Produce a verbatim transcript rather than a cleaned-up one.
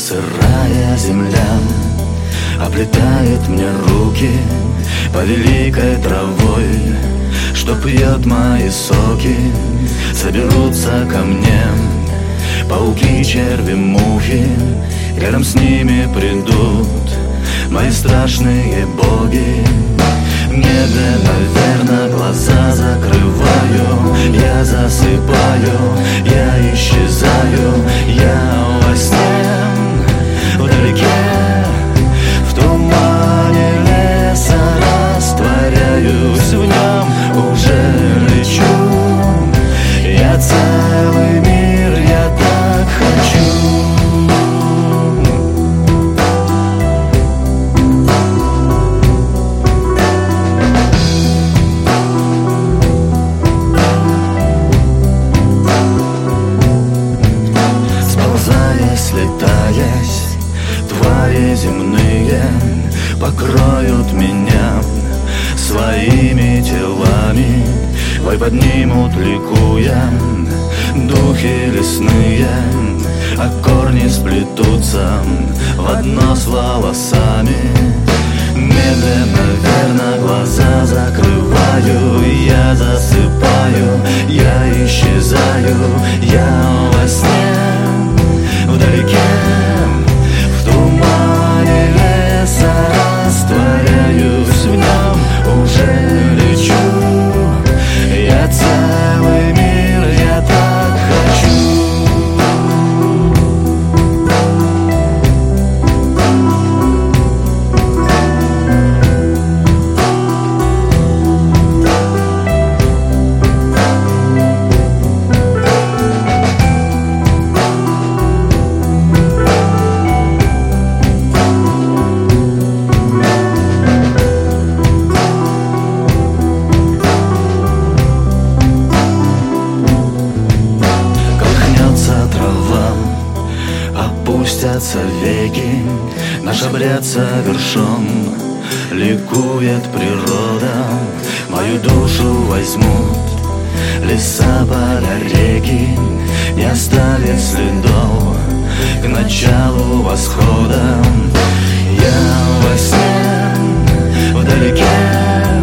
Сырая земля оплетает мне руки по великой травой, что пьет мои соки. Соберутся ко мне пауки, черви, мухи, рядом с ними придут мои страшные боги. В небе, наверное, глаза закрываю, я засыпаю, я исчезаю, я во сне, вдалеке, в тумане леса растворяюсь, в нем уже лечу. Я целый мир, я так хочу. Слетаясь, твари земные покроют меня своими телами, вой поднимут, ликуя, духи лесные, а корни сплетутся в одно с волосами. Медленно, верно, глаза закрываю, я засыпаю, я исчезаю, я во сне, вдалеке, в тумане леса растворяюсь, в нем уже лечу. Я целый мир, я так хочу. Опустятся веки, наш обряд совершен, ликует природа, мою душу возьмут. Леса, поля, реки не оставят следов к началу восхода. Я во сне, вдалеке,